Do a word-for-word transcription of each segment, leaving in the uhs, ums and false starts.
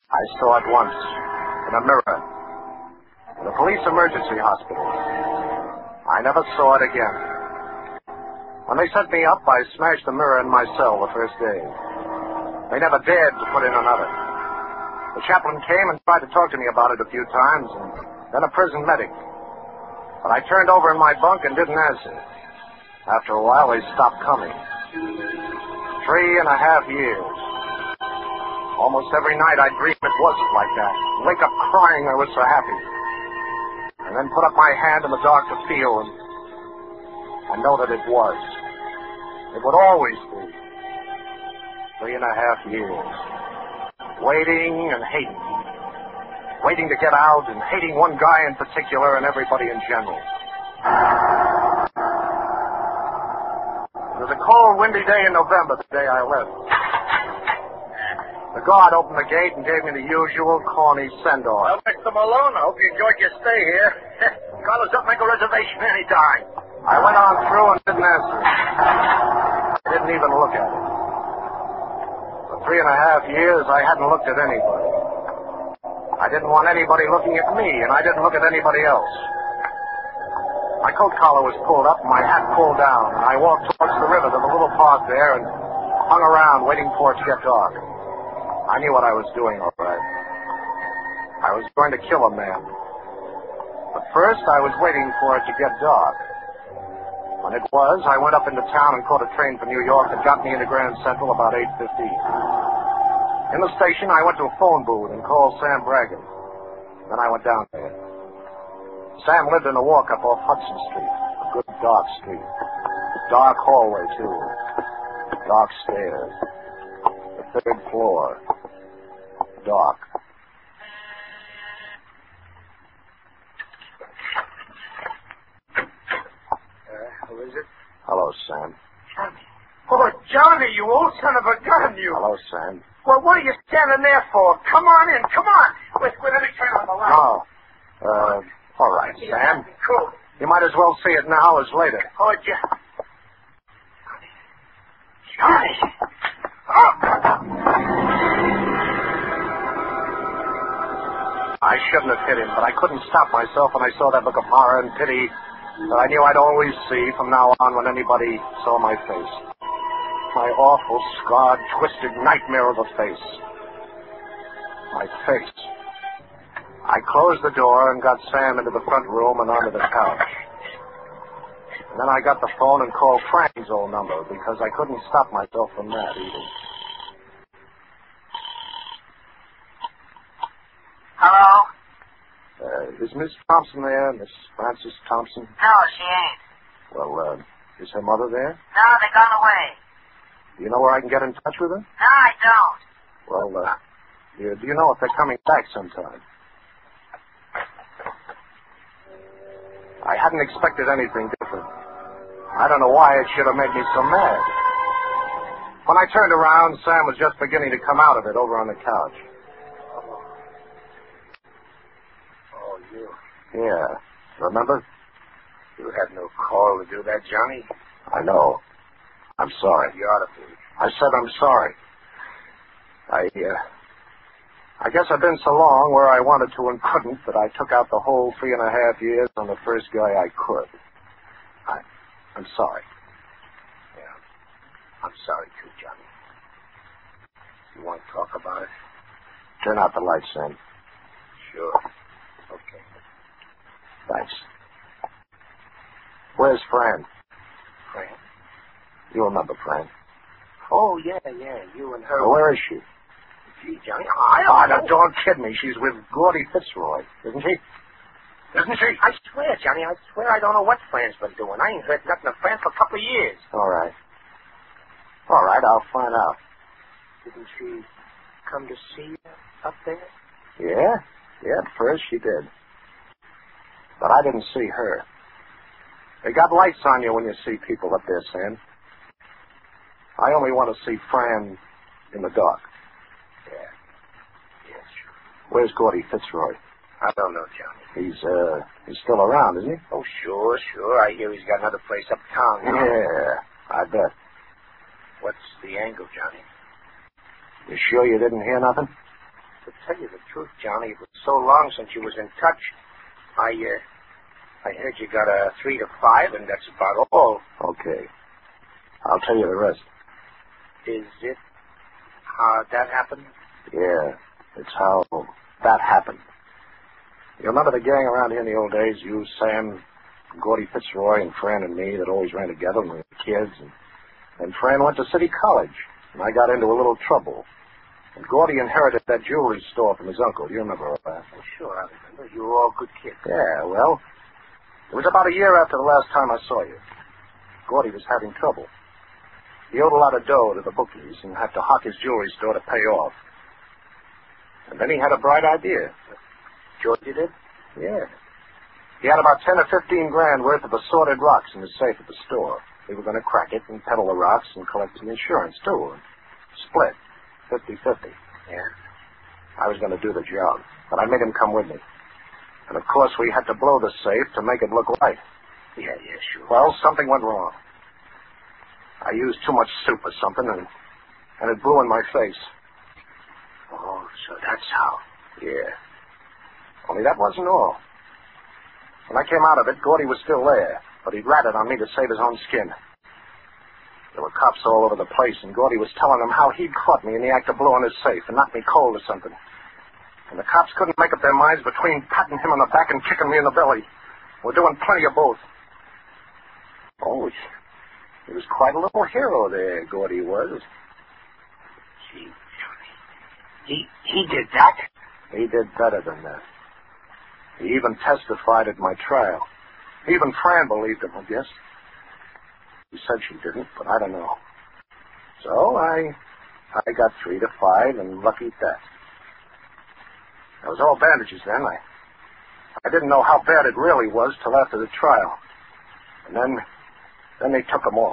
I saw it once, in a mirror, in a police emergency hospital. I never saw it again. When they set me up, I smashed the mirror in my cell the first day. They never dared to put in another. The chaplain came and tried to talk to me about it a few times, and then a prison medic. But I turned over in my bunk and didn't answer. After a while, they stopped coming. Three and a half years. Almost every night I'd dream it wasn't like that. Wake up crying I was so happy. And then put up my hand in the dark to feel and, and know that it was. It would always be. Three and a half years. Waiting and hating. Waiting to get out and hating one guy in particular and everybody in general. It was a cold, windy day in November, the day I left. The guard opened the gate and gave me the usual corny send-off. Well, Mister Malone, I hope you enjoyed your stay here. Call us up, make a reservation anytime. I went on through and didn't answer. I didn't even look at it. For three and a half years, I hadn't looked at anybody. I didn't want anybody looking at me, and I didn't look at anybody else. My coat collar was pulled up and my hat pulled down, and I walked towards the river to the little park there and hung around waiting for it to get dark. I knew what I was doing, all right. I was going to kill a man. But first, I was waiting for it to get dark. When it was, I went up into town and caught a train for New York that got me into Grand Central about eight fifteen. In the station, I went to a phone booth and called Sam Bragan. Then I went down there. Sam lived in a walk-up off Hudson Street. A good dark street. Dark hallway, too. Dark stairs. The third floor. Dark. Uh, who is it? Hello, Sam. Johnny. Oh, Johnny, you old son of a gun, you. Hello, Sam. Well, what are you standing there for? Come on in, come on. Wait, wait, let me turn on the light. Oh. Uh, all right, Sam. Cool. You might as well see it now as later. Oh, Johnny. Johnny. Oh. I shouldn't have hit him, but I couldn't stop myself when I saw that look of horror and pity that I knew I'd always see from now on when anybody saw my face. My awful, scarred, twisted nightmare of a face. My face. I closed the door and got Sam into the front room and onto the couch. And then I got the phone and called Frank's old number because I couldn't stop myself from that either. Hello? Uh, is Miss Thompson there, Miss Frances Thompson? No, she ain't. Well, uh, is her mother there? No, they gone away. Do you know where I can get in touch with her? No, I don't. Well, uh, do you, do you know if they're coming back sometime? I hadn't expected anything different. I don't know why it should have made me so mad. When I turned around, Sam was just beginning to come out of it over on the couch. Oh, you. Yeah. Remember? You had no call to do that, Johnny. I know. I'm sorry. You ought to be. I said I'm sorry. I, uh, I guess I've been so long where I wanted to and couldn't that I took out the whole three and a half years on the first guy I could. I, I'm sorry. Yeah. I'm sorry, too, Johnny. You want to talk about it? Turn out the lights, Sam. Sure. Okay. Thanks. Where's Fran? Fran? You remember Fran? Oh, yeah, yeah. You and her. Well, where is she? Gee, Johnny, I Oh, don't now, don't kid me. She's with Gordy Fitzroy, isn't she? Isn't she? I swear, Johnny, I swear I don't know what Fran's been doing. I ain't heard nothing of Fran for a couple of years. All right. All right, I'll find out. Didn't she come to see you up there? Yeah? Yeah, at first she did. But I didn't see her. They got lights on you when you see people up there, Sam. I only want to see Fran in the dark. Yeah. Yeah, sure. Where's Gordy Fitzroy? I don't know, Johnny. He's, uh, he's still around, isn't he? Oh, sure, sure. I hear he's got another place uptown. You know? Yeah, I bet. What's the angle, Johnny? You sure you didn't hear nothing? To tell you the truth, Johnny. It was so long since you was in touch. I, uh, I heard you got a three to five, and that's about all. Okay. I'll tell you the rest. Is it how that happened? Yeah, it's how that happened. You remember the gang around here in the old days? You, Sam, Gordy Fitzroy, and Fran and me that always ran together when we were kids. And, and Fran went to City College, and I got into a little trouble. And Gordy inherited that jewelry store from his uncle. You remember all that? Oh, sure, I remember. You were all good kids. Yeah, well, it was about a year after the last time I saw you. Gordy was having trouble. He owed a lot of dough to the bookies and had to hock his jewelry store to pay off. And then he had a bright idea. Georgie did? Yeah. He had about ten or fifteen grand worth of assorted rocks in his safe at the store. We were going to crack it and peddle the rocks and collect some insurance, too. And split. Fifty-fifty. Yeah? I was going to do the job, but I made him come with me. And, of course, we had to blow the safe to make it look right. Yeah, yeah, sure. Well, something went wrong. I used too much soup or something, and, and it blew in my face. Oh, so that's how. Yeah. Only that wasn't all. When I came out of it, Gordy was still there, but he'd ratted on me to save his own skin. There were cops all over the place, and Gordy was telling them how he'd caught me in the act of blowing his safe and knocked me cold or something. And the cops couldn't make up their minds between patting him on the back and kicking me in the belly. We're doing plenty of both. Oh, he was quite a little hero there, Gordy was. Gee, he, he did that? He did better than that. He even testified at my trial. Even Fran believed him, I guess. He said she didn't, but I don't know. So I I got three to five and lucky at that. I was all bandages then. I I didn't know how bad it really was till after the trial. And then then they took him off.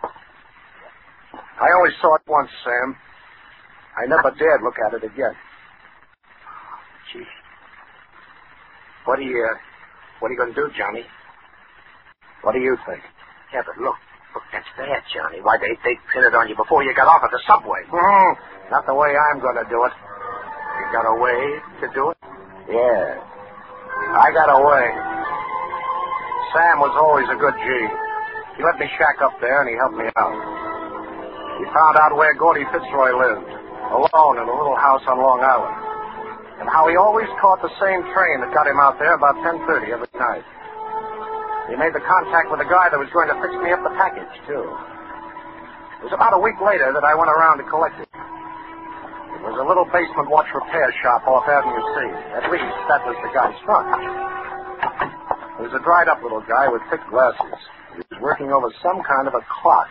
I only saw it once, Sam. I never dared look at it again. Gee. What are you, uh, what are you going to do, Johnny? What do you think? Yeah, but look, look, that's bad, Johnny. Why, they, they pinned it on you before you got off at the subway. Mm, not the way I'm going to do it. You got a way to do it? Yeah. I got a way. Sam was always a good G. He let me shack up there, and he helped me out. He found out where Gordy Fitzroy lived, alone in a little house on Long Island, and how he always caught the same train that got him out there about ten thirty every night. He made the contact with the guy that was going to fix me up the package, too. It was about a week later that I went around to collect it. It was a little basement watch repair shop off Avenue C. At least, that was the guy's front. He was a dried-up little guy with thick glasses. He was working over some kind of a clock.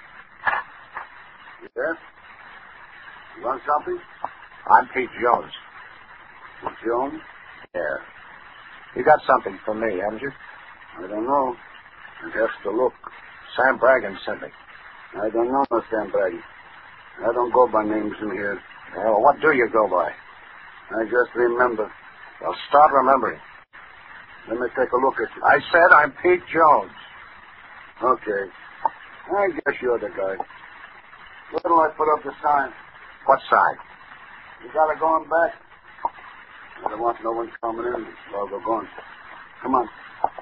Yes? You want something? I'm Pete Jones. Pete Jones? Yeah. You got something for me, haven't you? I don't know. I'd have to look. Sam Bragan sent me. I don't know, no Sam Brady. I don't go by names in here. Well, what do you go by? I just remember. Well, start remembering. Let me take a look at you. I said I'm Pete Jones. Okay. I guess you're the guy. Where do I put up the sign? What sign? You got it going back? I don't want no one coming in. I'll go going. Come on.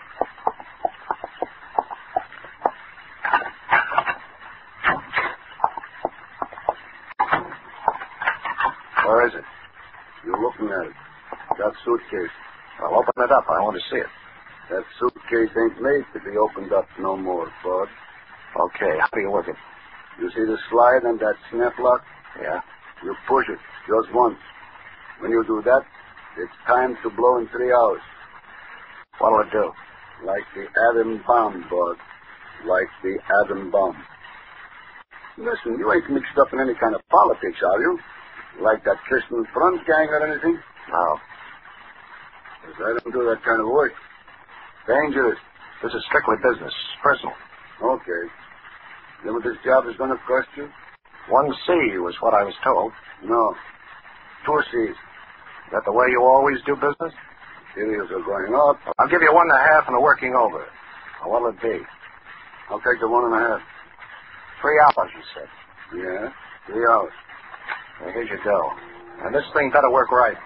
Where is it? You're looking at it. That suitcase. Well, open it up. I want to see it. That suitcase ain't made to be opened up no more, Bud. Okay, how do you work it? You see the slide and that snap lock? Yeah? You push it just once. When you do that, it's time to blow in three hours. What'll it do? Like the atom bomb, Bud. Like the atom bomb. Listen, you ain't mixed up in any kind of politics, are you? Like that Christian Front gang or anything? No. 'Cause I don't do that kind of work. Dangerous. This is strictly business. Personal. Okay. You know what this job is going to cost you? One C was what I was told. No. Two C's. Is that the way you always do business? Cereals are going up. I'll give you one and a half and a working over. Now, what'll it be? I'll take the one and a half. Three hours, you said. Yeah, three hours. Well, here's your dough. And this thing better work right.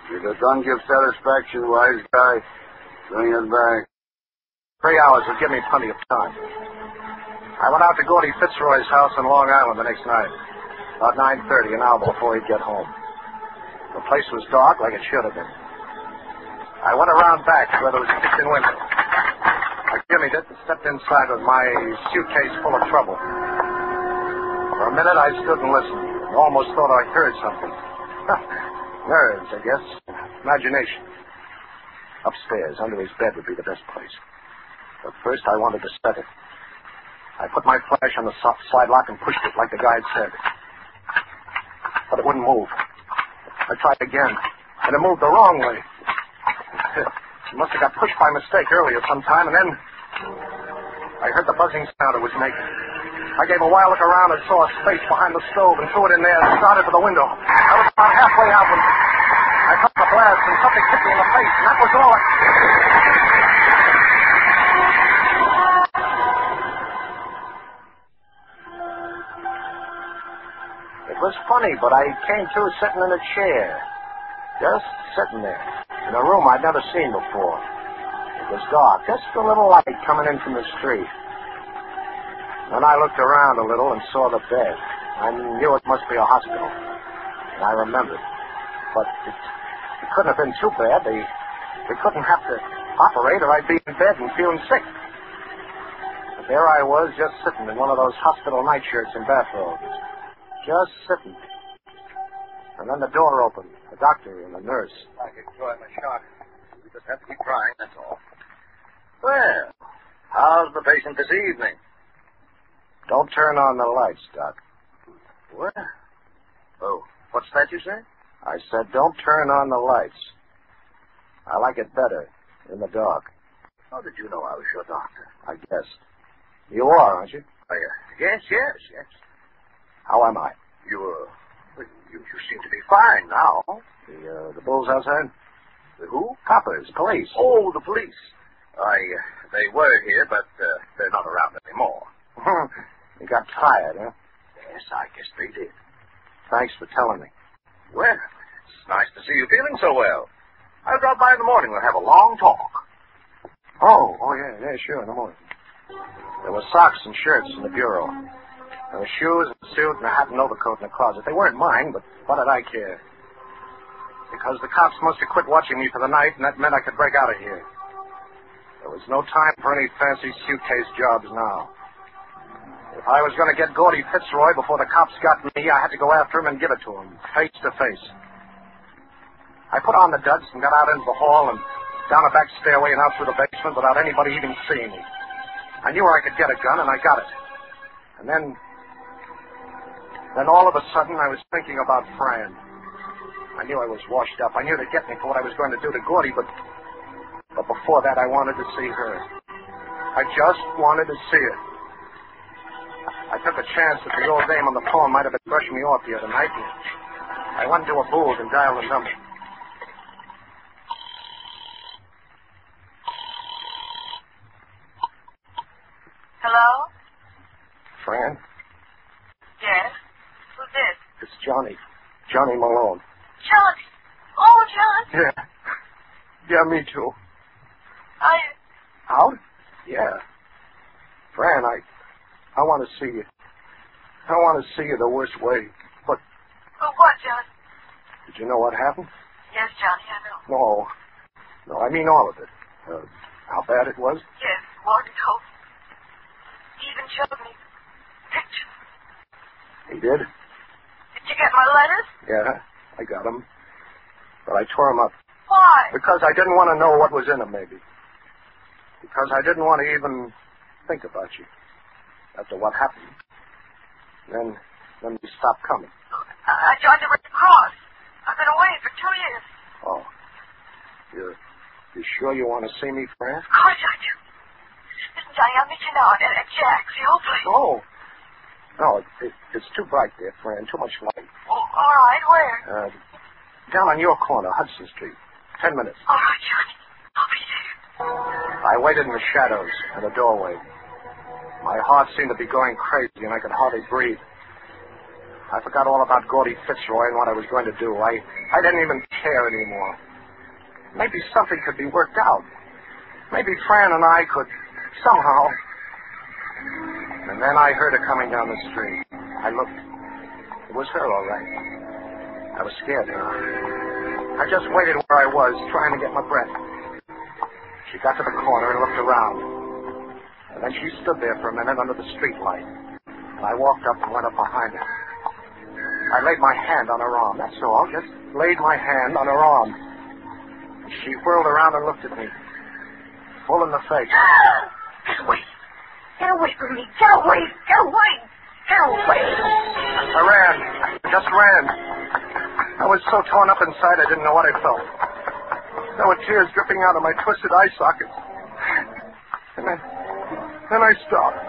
If it don't give satisfaction, wise guy, bring it back. Three hours would give me plenty of time. I went out to Gordy Fitzroy's house in Long Island the next night, about nine thirty, an hour before he'd get home. The place was dark like it should have been. I went around back where there was a kitchen window. I jimmied it and stepped inside with my suitcase full of trouble. For a minute, I stood and listened. I almost thought I heard something. Nerves, I guess. Imagination. Upstairs, under his bed, would be the best place. But first, I wanted to set it. I put my flash on the slide lock and pushed it like the guy had said. But it wouldn't move. I tried again, and it moved the wrong way. It must have got pushed by mistake earlier sometime, and then I heard the buzzing sound it was making. I gave a wild look around and saw a space behind the stove and threw it in there and started for the window. I was about halfway out when I felt the blast and something hit me in the face, and that was all. It was funny, but I came to sitting in a chair. Just sitting there. In a room I'd never seen before. It was dark. Just a little light coming in from the street. Then I looked around a little and saw the bed. I knew it must be a hospital. And I remembered. But it, it couldn't have been too bad. They, they couldn't have to operate or I'd be in bed and feeling sick. But there I was, just sitting in one of those hospital nightshirts and bathrobes. Just sitting. And then the door opened. The doctor and the nurse. I could enjoy my shot. We just have to keep trying, that's all. Well, how's the patient this evening? Don't turn on the lights, Doc. What? Oh, what's that you say? I said don't turn on the lights. I like it better in the dark. How did you know I was your doctor? I guessed. You are, aren't you? Uh, yes, yes, yes. How am I? You, uh, well, you, you seem to be fine now. The, uh, the bulls outside? The who? Coppers, police. Oh, the police. I, uh, they were here, but, uh, they're not around anymore. You got tired, huh? Yes, I guess they did. Thanks for telling me. Well, it's nice to see you feeling so well. I'll drop by in the morning. We'll have a long talk. Oh, oh, yeah, yeah, sure, in the morning. There were socks and shirts in the bureau. There were shoes and a suit and a hat and overcoat in the closet. They weren't mine, but what did I care? Because the cops must have quit watching me for the night, and that meant I could break out of here. There was no time for any fancy suitcase jobs now. If I was going to get Gordy Fitzroy before the cops got me, I had to go after him and give it to him, face to face. I put on the duds and got out into the hall and down a back stairway and out through the basement without anybody even seeing me. I knew I could get a gun, and I got it. And then... Then all of a sudden, I was thinking about Fran. I knew I was washed up. I knew they'd get me for what I was going to do to Gordy, but... But before that, I wanted to see her. I just wanted to see her. I took a chance that the old dame on the phone might have been brushing me off the other night, and I went into a booth and dialed the number. Hello? Fran? Yes? Who's this? It's Johnny. Johnny Malone. Johnny! Oh, John! Yeah. Yeah, me too. Are you... Out? Yeah. Fran, I... I want to see you. I want to see you the worst way. But... Oh, what, John? Did you know what happened? Yes, Johnny, I know. No. No, I mean all of it. Uh, how bad it was? Yes, Warden told me. He even showed me pictures. He did? Did you get my letters? Yeah, I got them. But I tore them up. Why? Because I didn't want to know what was in them, maybe. Because I didn't want to even think about you. After what happened. Then, then you stopped coming. I, I joined the Red Cross. I've been away for two years. Oh. You're, you sure you want to see me, Fran? Of course I do. Listen, Johnny, I'll meet you now at, at Jack's, the old place. No. No, it, it, it's too bright there, Fran. Too much light. Oh, all right, where? Uh, down on your corner, Hudson Street. Ten minutes. All right, Johnny. I'll be there. I waited in the shadows at a doorway. My heart seemed to be going crazy, and I could hardly breathe. I forgot all about Gordy Fitzroy and what I was going to do. I, I didn't even care anymore. Maybe something could be worked out. Maybe Fran and I could somehow. And then I heard her coming down the street. I looked. It was her, all right. I was scared now. I just waited where I was, trying to get my breath. She got to the corner and looked around. And then she stood there for a minute under the street light. And I walked up and went up behind her. I laid my hand on her arm, that's all. Just laid my hand on her arm. And she whirled around and looked at me. Full in the face. Get away. Get away from me. Get away. Get away. Get away. I ran. I just ran. I was so torn up inside I didn't know what I felt. There were tears dripping out of my twisted eye sockets. And then, then I stopped.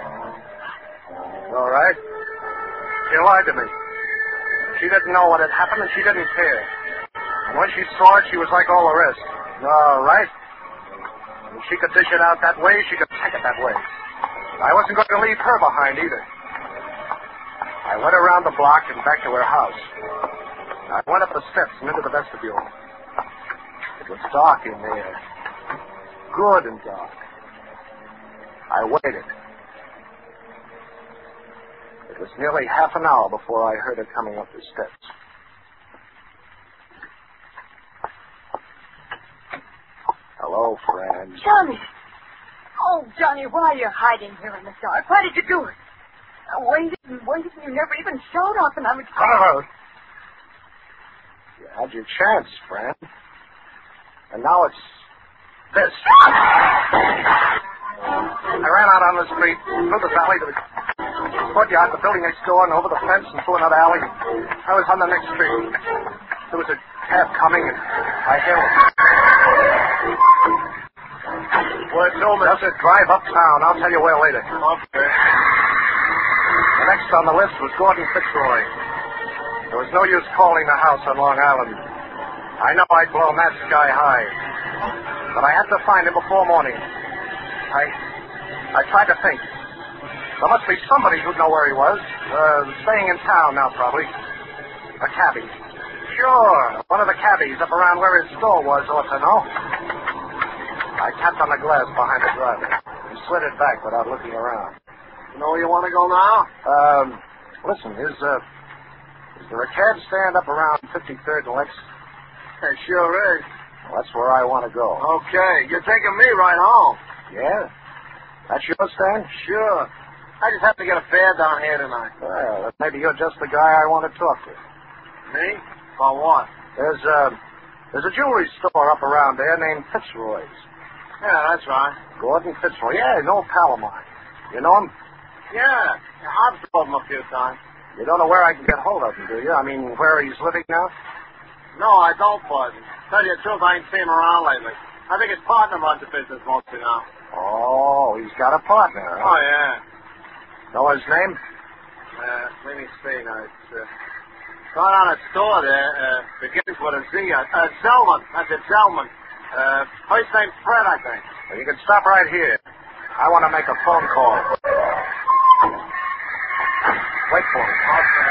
All right. She lied to me. She didn't know what had happened, and she didn't care. And when she saw it, she was like all the rest. All right. If she could dish it out that way, she could take it that way. I wasn't going to leave her behind either. I went around the block and back to her house. I went up the steps and into the vestibule. It was dark in there. Good and dark. I waited. It was nearly half an hour before I heard her coming up the steps. Hello, Fran. Johnny. Oh, Johnny, why are you hiding here in the dark? Why did you do it? I waited and waited and you never even showed up and I was... Oh, you had your chance, Fran. And now it's this. I ran out on the street, through the valley to the courtyard, the building next door, and over the fence and through another alley. I was on the next street. There was a cab coming, and I hailed it. Word told me I said drive uptown. I'll tell you where later. Okay. The next on the list was Gordon Fitzroy. There was no use calling the house on Long Island. I know I'd blow Matt sky high. But I had to find him before morning. I I tried to think. There must be somebody who'd know where he was. Uh, staying in town now, probably. A cabbie. Sure. One of the cabbies up around where his store was ought to know. I tapped on the glass behind the driver. He slid it back without looking around. You know where you want to go now? Um, listen, is, uh, is there a cab stand up around fifty-third and Lex? It sure is. Well, that's where I want to go. Okay. You're taking me right home. Yeah? That's your stand? Sure. I just have to get a fare down here tonight. Well, then maybe you're just the guy I want to talk to. Me? For what? There's, uh, there's a jewelry store up around there named Fitzroy's. Yeah, that's right. Gordon Fitzroy. Yeah, no pal of mine. You know him? Yeah. I've told him a few times. You don't know where I can get hold of him, do you? I mean, where he's living now? No, I don't, bud. Tell you the truth, I ain't seen him around lately. I think his partner runs the business mostly now. Oh, he's got a partner, huh? Oh, yeah. Know his name? Uh, let me see now. It's, uh, got on a store there. Uh, begins with a Z. Uh, uh, Zellman. That's it, Zellman. Uh, first name Fred, I think. Well, you can stop right here. I want to make a phone call. Wait for me. Okay.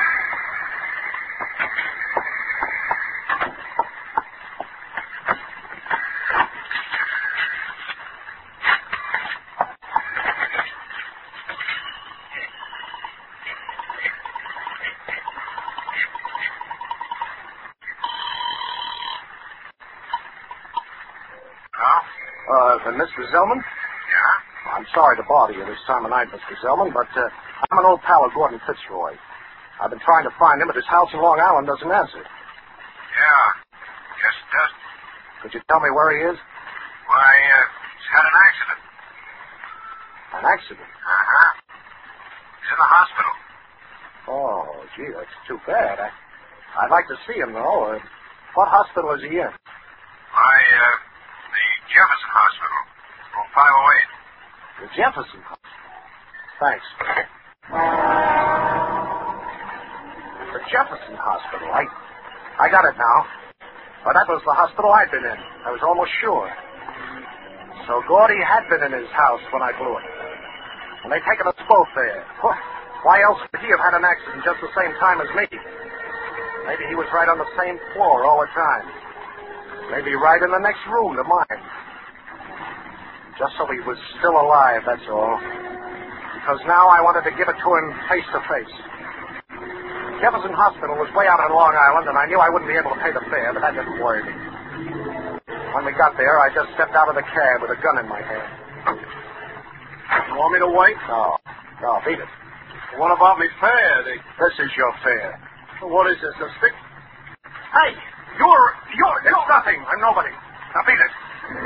Uh, Mister Zellman? Yeah? I'm sorry to bother you this time of night, Mister Zellman, but uh, I'm an old pal of Gordon Fitzroy. I've been trying to find him, but his house in Long Island doesn't answer. Yeah. Yes, it does. Could you tell me where he is? Why, uh, he's had an accident. An accident? Uh-huh. He's in the hospital. Oh, gee, that's too bad. I, I'd like to see him, though. Uh, what hospital is he in? Why, uh, the Jefferson Hospital. Room five oh eight. The Jefferson Hospital. Thanks. The Jefferson Hospital. I, I got it now. But that was the hospital I'd been in. I was almost sure. So Gordy had been in his house when I blew it. And they'd taken us both there. Why else would he have had an accident just the same time as me? Maybe he was right on the same floor all the time. Maybe right in the next room to mine. Just so he was still alive, that's all. Because now I wanted to give it to him face to face. Jefferson Hospital was way out on Long Island, and I knew I wouldn't be able to pay the fare, but that didn't worry me. When we got there, I just stepped out of the cab with a gun in my hand. You want me to wait? No. No, beat it. What about me fare? They... This is your fare. What is this, a stick? Hey! You're... You're... It's nothing. I'm nobody. Now beat it.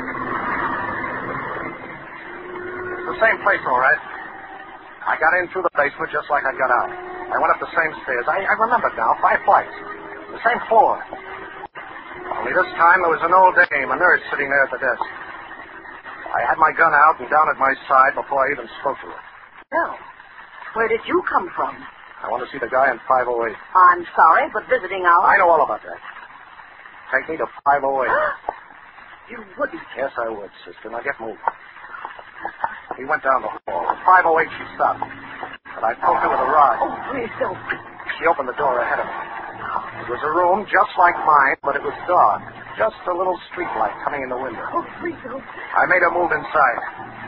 The same place, all right. I got in through the basement just like I got out. I went up the same stairs. I, I remember now. Five flights. The same floor. Only this time there was an old dame, a nurse, sitting there at the desk. I had my gun out and down at my side before I even spoke to her. Well, where did you come from? I want to see the guy in five oh eight. I'm sorry, but visiting hours... I know all about that. Take me to five oh eight. You wouldn't. Yes, I would, sister. Now get moving. We went down the hall. At five oh eight, she stopped. But I poked her with a rod. Oh, please don't. She opened the door ahead of me. It was a room just like mine, but it was dark. Just a little street light coming in the window. Oh, please don't. I made her move inside.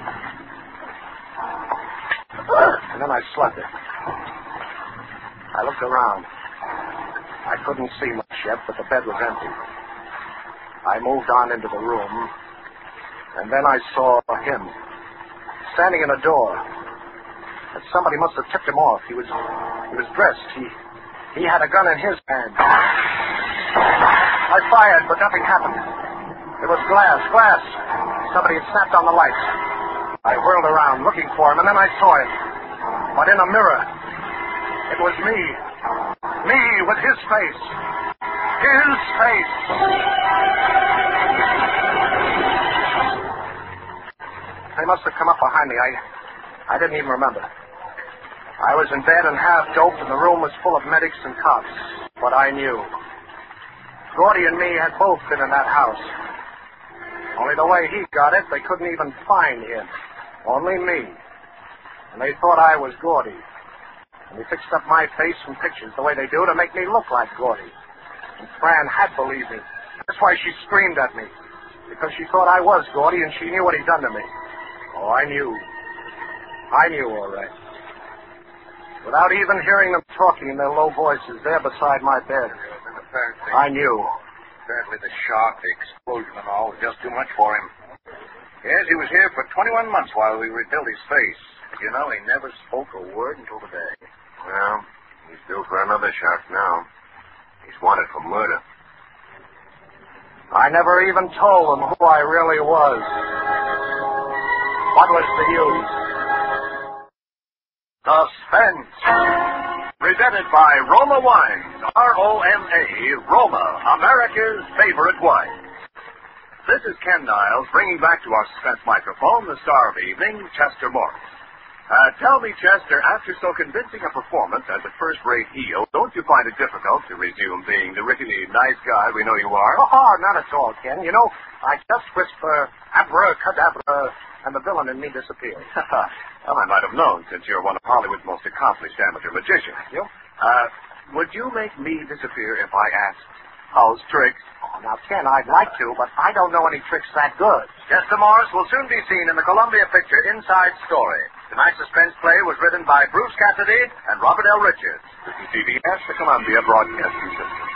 And then I slept it. I looked around. I couldn't see much yet, but the bed was empty. I moved on into the room, and then I saw him. Standing in a door. And somebody must have tipped him off. He was he was dressed. He he had a gun in his hand. I fired, but nothing happened. It was glass, glass. Somebody had snapped on the lights. I whirled around looking for him, and then I saw him. But in a mirror. It was me. Me with his face. His face. They must have come up behind me. I, I didn't even remember. I was in bed and half doped, and the room was full of medics and cops. But I knew. Gordy and me had both been in that house. Only the way he got it, they couldn't even find him. Only me. And they thought I was Gordy. And they fixed up my face and pictures the way they do to make me look like Gordy. And Fran had believed me. That's why she screamed at me. Because she thought I was Gordy, and she knew what he'd done to me. Oh, I knew. I knew, all right. Without even hearing them talking in their low voices there beside my bed. I knew. Apparently the shock, the explosion and all was just too much for him. Yes, he was here for twenty-one months while we rebuilt his face. But you know, he never spoke a word until today. Well, he's due for another shock now. He's wanted for murder. I never even told them who I really was. What was the use? Suspense. Presented by Roma Wines. R O M A, Roma, America's favorite wine. This is Ken Niles bringing back to our suspense microphone the star of the evening, Chester Morris. Uh, tell me, Chester, after so convincing a performance as a first-rate heel, don't you find it difficult to resume being the rickety nice guy we know you are? Oh, not at all, Ken. You know, I just whisper abracadabra, and the villain in me disappears. Well, I might have known, since you're one of Hollywood's most accomplished amateur magicians. You? Uh, would you make me disappear if I asked, how's tricks? Oh, now, Ken, I'd like to, but I don't know any tricks that good. Chester Morris will soon be seen in the Columbia picture Inside Story. Tonight's suspense play was written by Bruce Cassidy and Robert L. Richards. This is C B S, the Columbia Broadcasting System.